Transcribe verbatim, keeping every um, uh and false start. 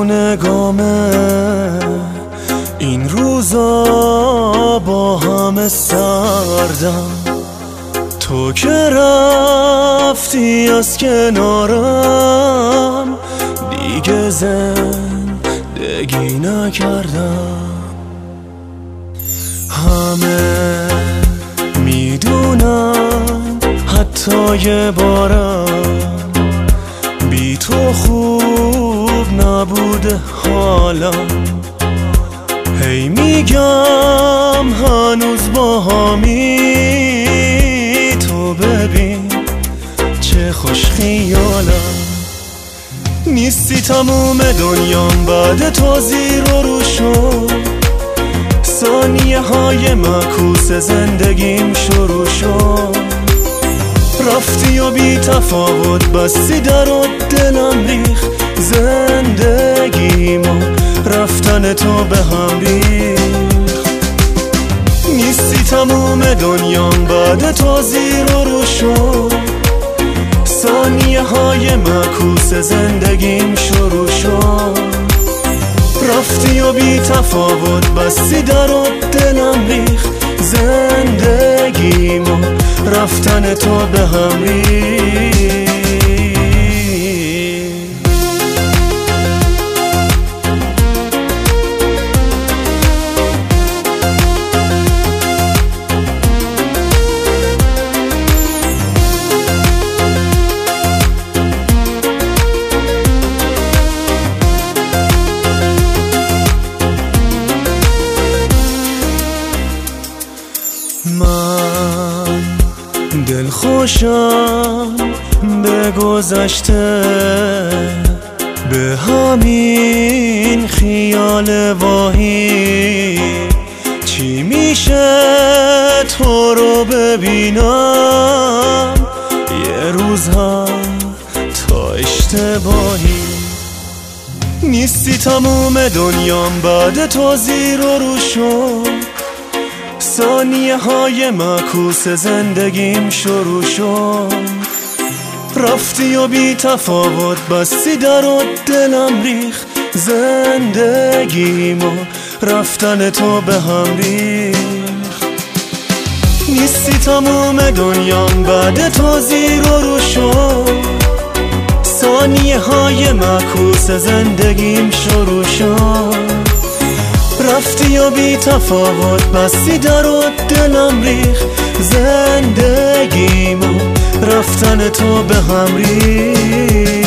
میدونه گامه این روزا با همه سردم، تو که رفتی از کنارم دیگه زندگی نکردم. همه میدونن حتی یه بارم بی تو خوب نبوده حالم، هی میگم هنوز با همی، تو ببین چه خوش خیالم. نیستی تموم دنیام بعد تو زیر و رو شد، ثانیه های معکوس زندگیم شروع شد. رفتی و بی تفاوت بستی در و دلم ریخت، زندگیمو رفتن تو به هم ریخت. نیستی تموم دنیام بعد تو زیر و رو شد، ثانیه های معکوس زندگیم شروع شد. رفتی و بی تفاوت بستی در و دلم ریخت، زندگیمو رفتن تو به هم ریخت. من دلخوشم به گذشته، به همین خیال واهی چی میشه تو رو ببینم یه روز هم تا اشتباهی. نیستی تموم دنیام بعد تو زیر و رو شد، ثانیه های معکوس زندگیم شروع شد. رفتی و بی تفاوت بستی در و دلم ریخت، زندگیمو رفتن تو به هم ریخت. نیستی تموم دنیام بعد تو زیر و رو شد، ثانیه های معکوس زندگیم شروع شد. رفتی و بی تفاوت بستی در و دلم ریخت، زندگیمو رفتن تو به هم ریخت.